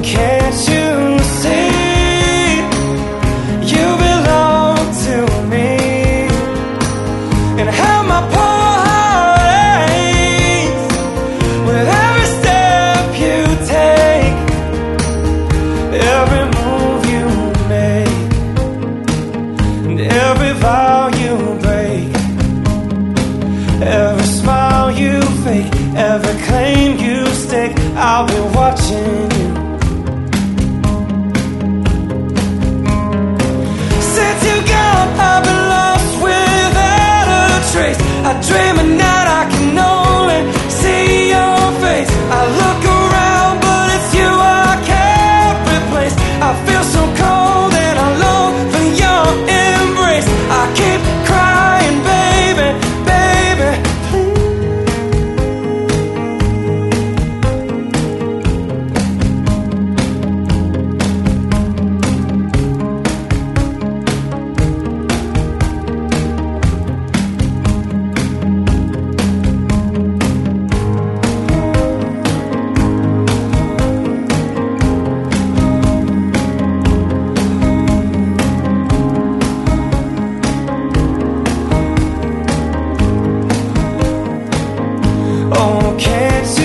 can't you see? You belong to me, and how my poor heart aches with every step you take, every move you make, and every vow you break, every smile you fake, every claim you stake. I'll be watching you. Since you gone, I've been lost without a trace. I dream at night, I can only see your face. I look around, but it's you I can't replace. I feel so cold and I long for your embrace. I keep crying, baby, baby, please. Oh, can't